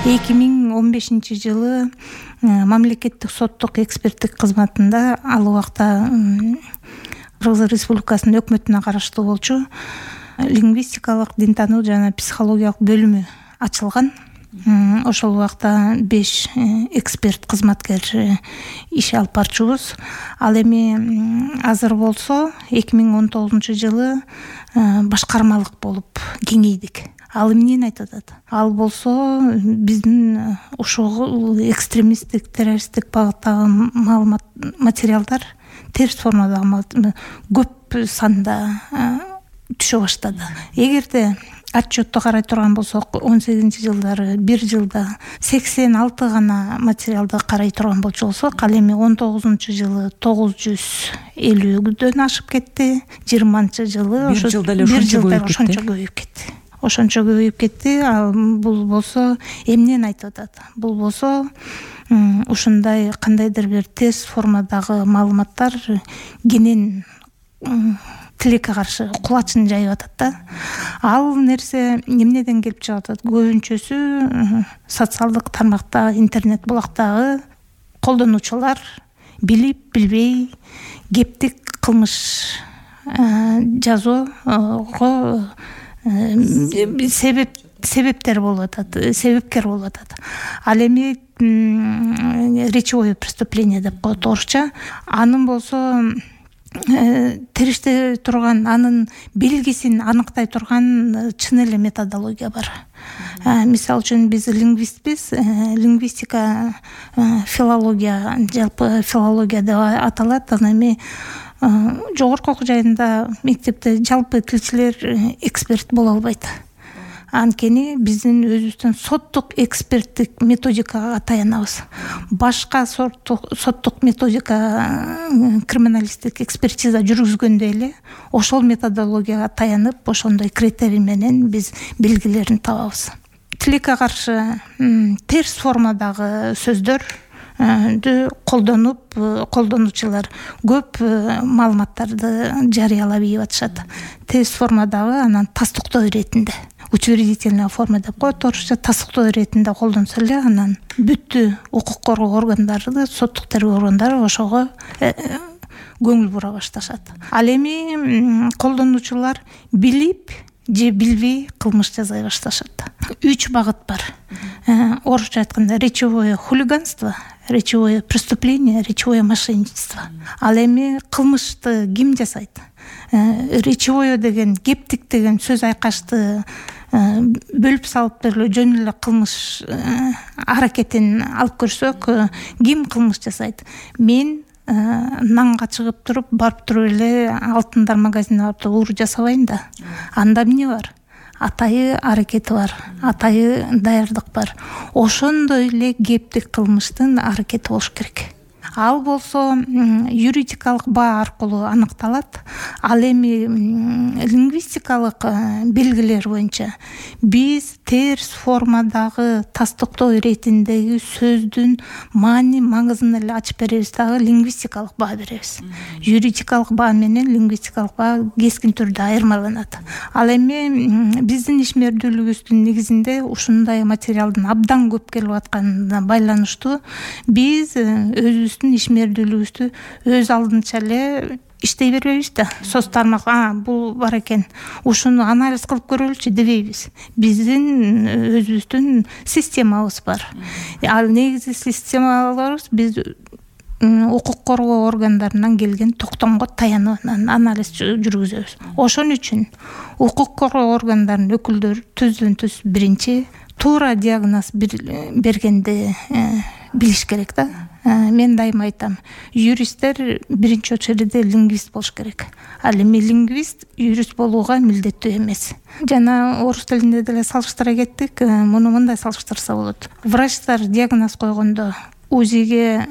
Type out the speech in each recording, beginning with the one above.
2015-жылы мамлекеттик соттук эксперттик кызматында ал убакта Кыргыз Республикасынын өкмөтүнө караштуу болчу лингвистикалык, дин тануу жана психологиялык бөлүмү ачылган. Ошол убакта 5 эксперт кызматкер иш алып барчубуз. Ал эми азыр болсо 2019-жылы башкармалык болуп кеңейдик. Ал эмнени айтып атат? Ал болсо биздин ушул экстремисттик, террористтик багыттагы маалымат, материалдар терс формадагы көп санда түшө баштады. Эгерде отчетту карай турган болсок, 18-жылдары бир жылда 86 гана материалды карай турган болсок, ал эми 19-жылы 950дөн ашып кетти, 20-жылы бир жылда эле ошончо көбөйүп кетти. Ошончо көбөйүп кетти. Бул болсо эмнени айтып атат? Бул болсо ушундай кандайдыр бир терс формадагы маалыматтар кенен тилекке каршы кулачын жайып атат да. Ал нерсе эмнеден келип чыгып атат? Көбүнчөсү социалдык тармакта, интернет булактагы колдонуучулар билип билбей кептик кылмыш жазууга себепкер болуп атат. Ал эми речевое преступление деп коет орусча. Анын болсо териштей турган, анын белгисин аныктай турган чын эле методология бар. Мисалы үчүн биз лингвистпиз, лингвистика, филология, жалпы филология деп аталат. Анан эми жогорку окуу жайында мектепте жалпы тилчилер эксперт боло албайт. Анткени биздин өзүбүздүн соттук эксперттик методикага таянабыз. Башка соттук методика, криминалисттик экспертиза жүргүзгөндө эле ошол методологияга таянып, ошондой критерий менен биз белгилерин табабыз. Тилекке каршы терс формадагы сөздөр колдонуп, колдонуучулар көп маалыматтарды жарыялап ийип атышат. Терс формадагы, анан тастыктоо иретинде, учредительная форма деп коет орусча, тастыктоо иретинде колдонсо эле, анан бүттү укук коргоо органдары, соттук тергөө органдары ошого көңүл бура башташат. Ал эми колдонуучулар билип же билбей кылмыш жасай башташат. 3 багыт бар. Орусча айтканда речевое хулиганство, речевое преступление, речевое мошенничество. Ал эми кылмышты ким жасайт? Речевое деген, кептик деген сөз айкашты бөлүп салып берип жөн эле кылмыш аракетин алып көрсөк, ким кылмыш жасайт? Мен нанга чыгып туруп, барып туруп эле алтындар магазинине барып туруп уур жасабайм да. Анда эмне бар? Атайы аракети бар, атайы даярдык бар. Ошондой эле кептик кылмыштын аракети болуш керек. Ал болсо юридикалык баа аркылуу аныкталат. Ал эми лингвистикалык белгилер боюнча биз терс формадагы тастыктоо иретиндеги сөздүн маани маңызын эле ачып беребиз, дагы лингвистикалык баа беребиз. Юридикалык баа менен лингвистикалык баа кескин түрдө айырмаланат. Ал эми биздин ишмердүүлүгүбүздүн негизинде ушундай материалдын абдан көп келип атканына байланыштуу биз өзүбүздүн ишмердүүлүгүбүздү өз алдынча эле иштей бербейбиз да. Соц тармак бул бар экен, ушуну анализ кылып көрөлүчү дебейбиз. Биздин өзүбүздүн системабыз бар. Ал негизи системаларыбыз биз укук коргоо органдарынан келген токтомго таянып анализ жүргүзөбүз. Ошон үчүн укук коргоо органдарынын өкүлдөрү түздөн-түз биринчи туура диагноз бергенди билиш керек да. Мен дайыма айтам, юристтер биринчи очередде лингвист болуш керек. Ал эми лингвист юрист болууга милдеттүү эмес. Жана орус тилинде деле салыштыра кеттик, муну мындай салыштырса болот. Врачтар диагноз койгондо УЗИге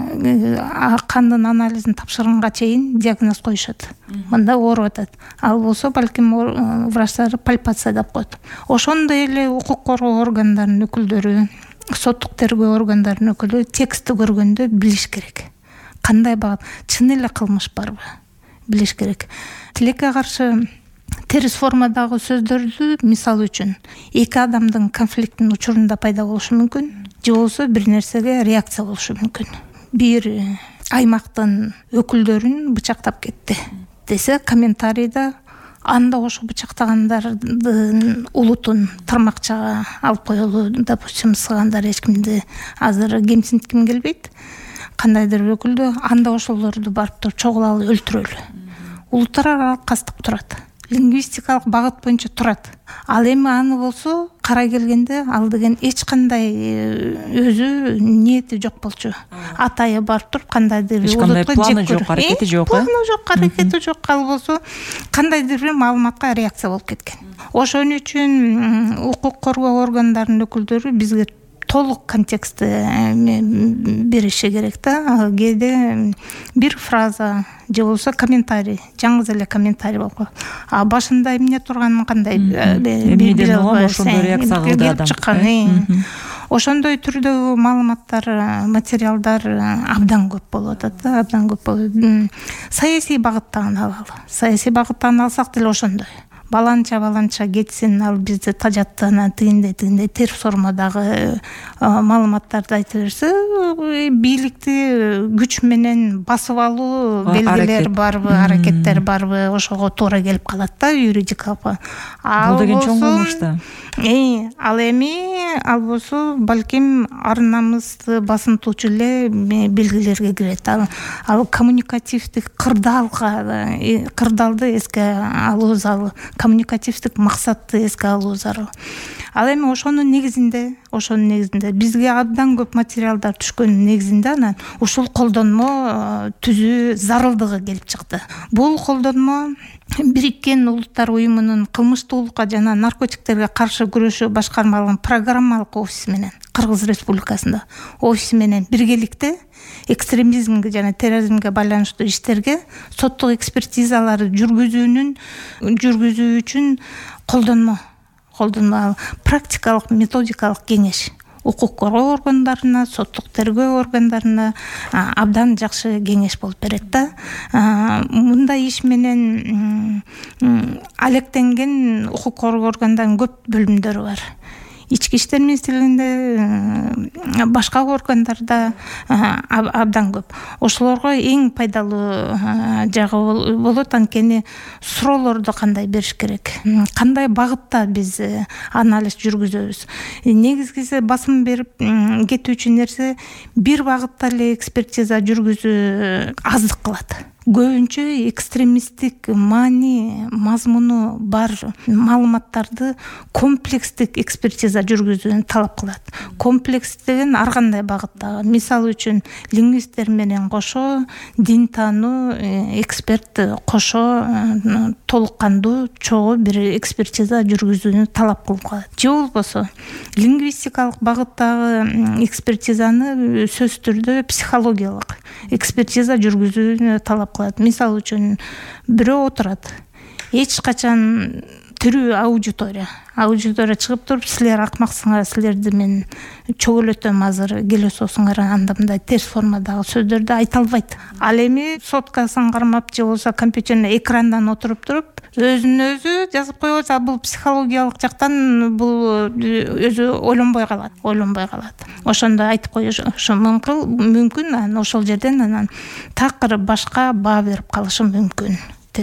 кандын анализин тапшырганга чейин диагноз коюшат. Мында ооруп атат. Ал болсо балким врачтар пальпация деп коет. Ошондой эле укук коргоо органдарынын өкүлдөрү, соттук тергөө органдарынын өкүлдөрү текстти көргөндө билиш керек. Кандай багыт, чын эле кылмыш барбы? Билиш керек. Тилекке каршы терс формадагы сөздөрдү мисалы үчүн эки адамдын конфликттин учурунда пайда болушу мүмкүн, же болбосо бир нерсеге реакция болушу мүмкүн. Бир аймактын өкүлдөрүн бычактап кетти десе, комментарийда анда ошо бычактагандардын улутун тармакчага алып коелу, допустим, сыгандар, эч кимди азыр кемсинтким келбейт. Кандайдыр өкүлдү анда ошолорду барып туруп чогулалы, өлтүрөлү. Улуттар аралык кастык турат, лингвистикалык багыт боюнча турат. Ал эми аны болсо карай келгенде ал деген эч кандай өзү ниети жок болчу. Атайы барып туруп кандайдыр улутка планы жок, аракети жок. Планы жок, аракети жок. Ал болсо кандайдыр бир маалыматка реакция болуп кеткен. Ошон үчүн укук коргоо органдарынын өкүлдөрү бизге толук контекстти бериши керек да. Кээде бир фраза же болбосо комментарий, жаңы эле комментарий болуп калат. А башында эмне турганын кандай биле албай ошондой реакция кылды адам. Ошондой түрдөгү маалыматтар, материалдар абдан көп болуп атат да, абдан көп болот. Саясий багыттан алалы. Саясий багыттан алсак деле ошондой. Баланча кетсин, ал бизди тажаттана тигиндей терс формадагы маалыматтарды айта берсе, бийликти күч менен басып алуу белгилер барбы, аракеттер барбы, ошого туура келип калат да, юридикалык. Бул деген чоң кылмыш да. Ал эми ал болсо балким ар намысты басынтуучу эле белгилерге кирет. Ал коммуникативдик кырдаалды эске алуу зарыл, коммуникативдик максатты эске алуу зарыл. Ал эми ошонун негизинде бизге абдан көп материалдар түшкөнүн негизинде анан ушул колдонмо түзүү зарылдыгы келип чыкты. Бул колдонмо Бириккен Улуттар уюмунун кылмыштуулукка жана наркотиктерге каршы күрөшүү башкармалыгынын программалык офиси менен, Кыргыз Республикасында офиси менен биргеликте экстремизмге жана терроризмге байланыштуу иштерге соттук экспертизаларды жүргүзүү үчүн колдонмо, практикалык методикалык кеңеш укук коргоо органдарына, соттук тергөө органдарына абдан жакшы кеңеш болуп берет да. Мындай иш менен алектенген укук коргоо органдарынын көп бөлүмдөрү бар. Ички иштер министрлигинде, башка органдарда абдан көп. Ошолорго эң пайдалуу жагы болот, анткени суроолорду кандай бериш керек, кандай багытта биз анализ жүргүзөбүз. Негизгиси басым берип кетүүчү нерсе бир багытта эле экспертиза жүргүзүү аздык кылат. Көбүнчө экстремисттик маани, мазмуну бар маалыматтарды комплекстик экспертиза жүргүзүүнү талап кылат. Комплекс деген ар кандай багытта. Мисалы үчүн лингвисттер менен кошо, дин таануу эксперт кошо толук кандуу чогуу бир экспертиза жүргүзүүнү талап кылып калат. Же болбосо лингвистикалык багыттагы экспертизаны сөзсүз түрдө психологиялык экспертиза жүргүзүүнү талап кылат. Мисалы үчүн бирөө отурат, эч качан тирүү аудитория чыгып туруп, силер акмаксыңар, силерди мен чөгөлөтөм, азыр келесиңер, анда мындай терс формадагы сөздөрдү айта албайт. Ал эми соткасын кармап же болбосо компьютерне экрандан отуруп туруп өзүн өзү жазып коет. Бул психологиялык жактан бул өзү ойлонбой калат. Ошондо айтып коюшу мүмкүн, анан ошол жерден анан такыр башка баа берип калышы мүмкүн.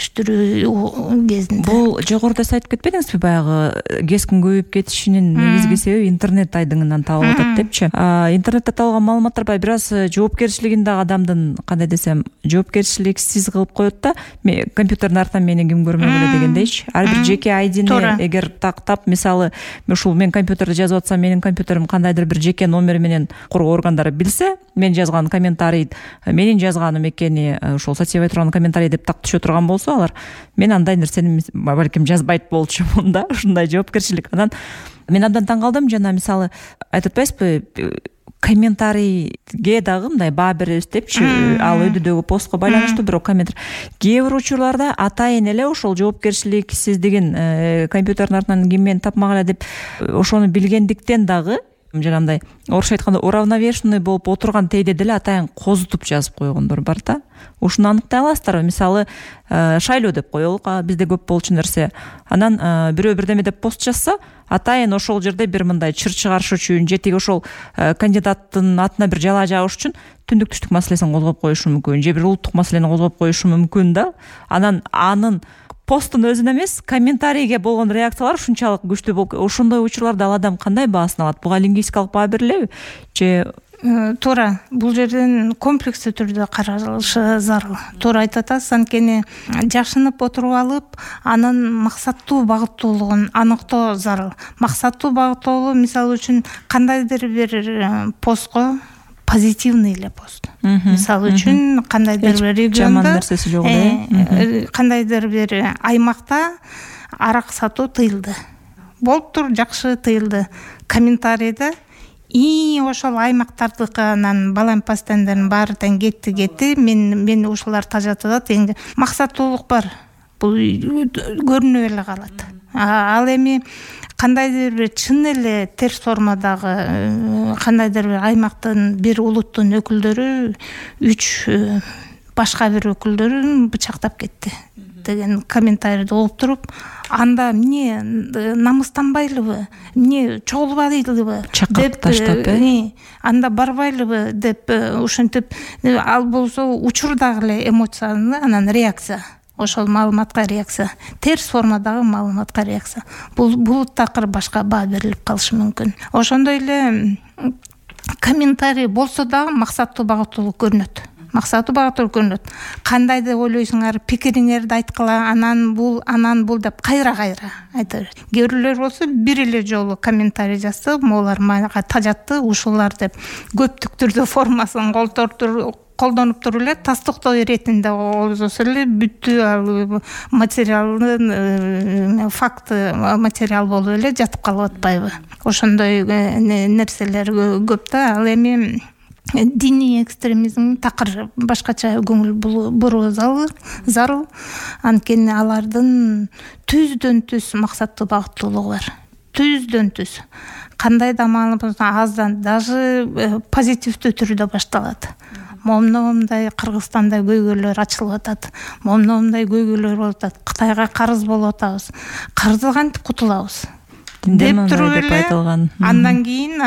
Териштирүү кезинде. Бул жогоруда айтып кетпедиңизби, баягы кескин көбөйүп кетишинин негизги себеби интернет айдыңынан табылып атат депчи. Интернетте табылган маалыматтар бир аз жоопкерчилигин дагы адамдын, кандай десем, жоопкерчиликсиз кылып коет да. Компьютердин артынан мени ким көрмөгүлө дегендейчи. Ар бир жеке айдини эгер тактап, мисалы, ушул мен компьютерди жазып атсам, менин компьютерим кандайдыр бир жеке номер менен коргоо органдары билсе, мен жазган комментарий менин жазганым экени, ушул сетевой турган комментарий деп так түшө турган болсо, алар мен андай нерсени балким жазбайт болчумун да, ушундай жоопкерчилик. Анан мен абдан таң калдым, жана мисалы айтып атпайсызбы, комментарийге дагы мындай баа беребиз депчи, ал өйдөдөгү постко байланыштуу бирок комментарий. Кээ бир учурларда атайын эле ошол жоопкерчиликсиздигин компьютердин артынан ким мени тапмак эле деп ошону билгендиктен дагы жанагындай орусча айтканда уравновешенный болуп отурган тейде деле атайын козутуп жазып койгондор бар да. Ушуну аныктай аласыздарбы? Мисалы, шайлоо деп коелук, бизде көп болчу нерсе. Анан бирөө бирдеме деп пост жазса, атайын ошол жерде бир мындай чыр чыгарыш үчүн, же тиги ошол кандидаттын атына бир жала жабыш үчүн түндүк түштүк маселесин козгоп коюшу мүмкүн, же бир улуттук маселени козгоп коюшу мүмкүн да. Анан анын посттун өзүнө эмес, комментарийге болгон реакциялар ушунчалык күчтүү болуп, ошондой учурларда ал адам кандай баасын алат? Буга лингвистикалык баа берилеби? Же туура, бул жерден комплекстүү түрдө каралышы зарыл. Туура айтып атасыз, анткени жашынып отуруп алып, анын максаттуу багыттуулугун аныктоо зарыл. Максаттуу багыттуулугу мисалы үчүн кандайдыр бир постко позитивный эле пост. Мисалы үчүн кандайдыр бир региондо кандайдыр бир аймакта арак сатуу тыйылды. Болуптур, жакшы тыйылды. Комментарийде ошол аймактардыкынан балам пастандардын баары тең кетти. Мен ушулар тажатып атат. Эң максаттуулук бар. Бул көрүнүп эле калат. Ал эми кандайдыр бир чын эле терс формадагы кандайдыр бир аймактын, бир улуттун өкүлдөрү 3 башка бир өкүлдөрүн бычактап кетти деген комментарийди окуп туруп, анда эмне намыстанбайлыбы, эмне чогулбайлыбы деп таштап, анда барбайлыбы деп ушинтип, ал болсо учурдагы эле эмоцияны, анан реакция, ошол маалыматка реакция, терс формадагы маалыматка реакция. Бул такыр башка баа берилип калышы мүмкүн. Ошондой эле комментарий болсо дагы максаттуу багыттуулук көрүнөт. Кандай деп ойлойсуңар, пикириңерди айткыла, анан бул деп кайра айтыр. Кээ бирлер болсо бир эле жолу комментарий жазса, могулар мага тажатты, ушулар деп көптүк түрдө формасын колдонуп туруп эле тастыктоо иретинде болсо эле бүттү материалдын факты материал болуп эле жатып калып атпайбы? Ошондой нерселер көп да. Ал эми диний экстремизм такыр башкача көңүл буруу зарыл. Анткени алардын түздөн түз максаттуу багыттуулугу бар. Түздөн түз. Кандай да маалымат аздан, даже позитивдүү түрдө башталат. Момундай Кыргызстанда көйгөйлөр ачылып атат. Момундай көйгөйлөр болуп атат. Кытайга карыз болуп атабыз. Карыздан кантип кутулабыз? Деп туруп эле андан кийин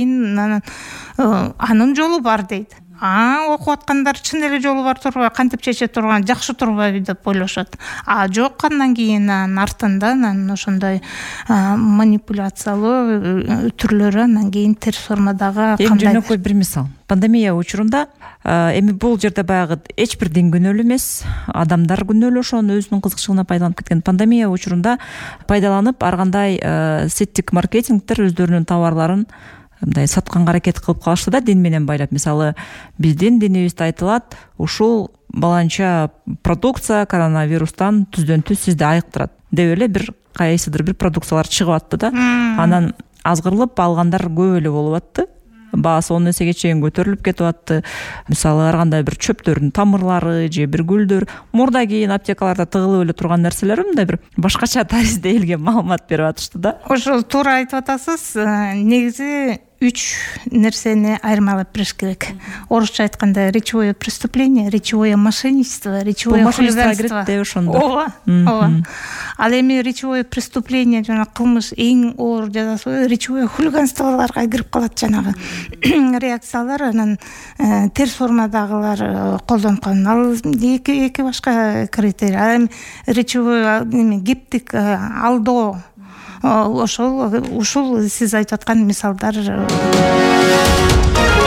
анын жолу бар дейт. Окуп аткандар чын эле жолу бар турбайбы, кантип чече турган, жакшы турбайбы деп ойлошот. Жок, андан кийин артында ошондой манипуляциялуу түрлөрү, андан кийин терс формадагы кандай. Жөнөкөй бир мисал. Пандемия учурунда эми бул жерде баягы эч бир дин күнөөлүү эмес, адамдар күнөөлүү, ошону өзүнүн кызыкчылыгына пайдаланып кеткен. Пандемия учурунда пайдаланып ар кандай сеттик маркетингтер өздөрүнүн товарларын мындай сатканга аракет кылып калышты да, дин менен байлап. Мисалы, биздин динибизде айтылат, ушул баланча продукция коронавирустан түздөн түз сизди айыктырат деп эле бир кайсыдыр бир продукциялар чыгып атты да. Анан азгырылып алгандар көп эле болуп атты. Баасы 10 эсеге чейин көтөрүлүп кетип атты. Мисалы, ар кандай бир чөптөрдүн тамырлары же бир гүлдөр, мурда кийин аптекаларда тыгылып эле турган нерселер мындай бир башкача таризде элге маалымат берип атышты да. Ошол туура айтып атасыз. Негизи 3 нерсени айырмалап бериш керек. Орусча айтканда речевое преступление, речевое мошенничество, речевое хулиганство. Ооба. Ал эми речевое преступление жана кылмыш эң оор жазасы речевое хулиганстволорго кирип калат, жанагы реакциялар, анан терс формадагылар колдонуп. Ал эки башка критерий. Ал эми речевое кептик, алдоо, ушул сиз айтып аткан мисалдар.